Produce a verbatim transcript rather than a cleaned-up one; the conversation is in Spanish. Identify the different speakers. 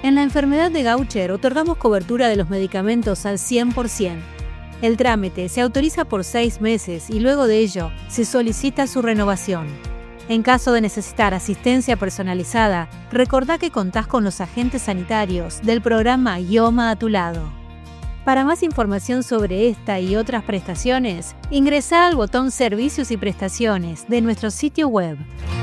Speaker 1: En la enfermedad de Gaucher otorgamos cobertura de los medicamentos al cien por ciento. El trámite se autoriza por seis meses y luego de ello se solicita su renovación. En caso de necesitar asistencia personalizada, recordá que contás con los agentes sanitarios del programa IOMA a tu lado. Para más información sobre esta y otras prestaciones, ingresá al botón Servicios y Prestaciones de nuestro sitio web.